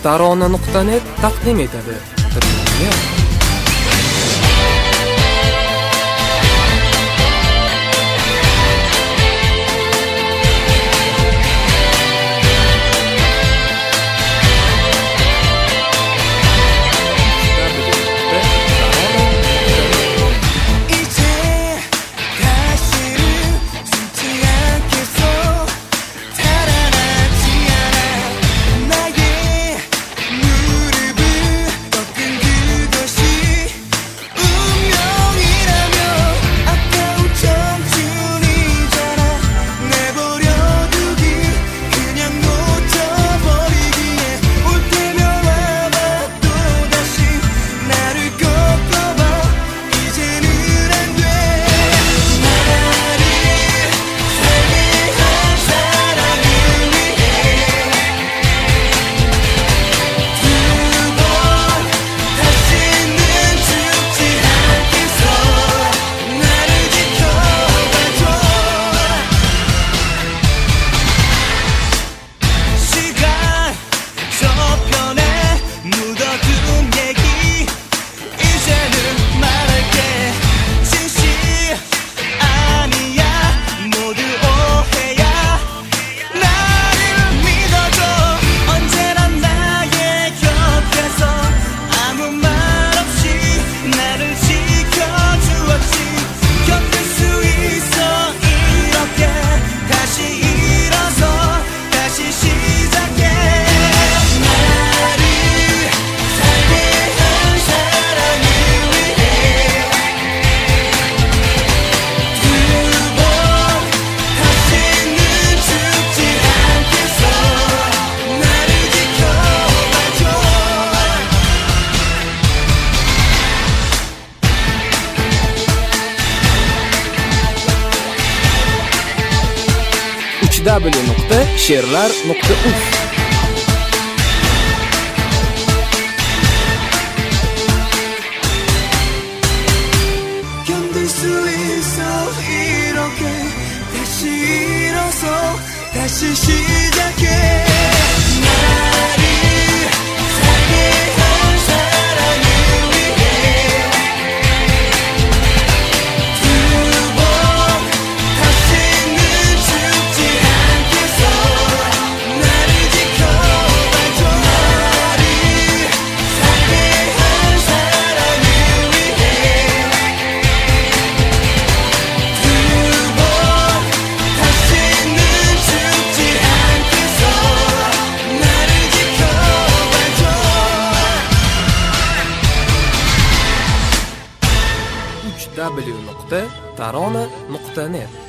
tarona.net taqdim etadi. www.she'rlar.uz 견딜 수 있어 이렇게 다시 일어서 다시 시작해 나를 살게 한 사랑을 위해 두 번 다시는 죽지 않겠어 나를 지켜봐줘 나를 살게 한 사랑을 위해 두 번 다시는 죽지 않겠어 나를 지켜봐줘 www.tarona.net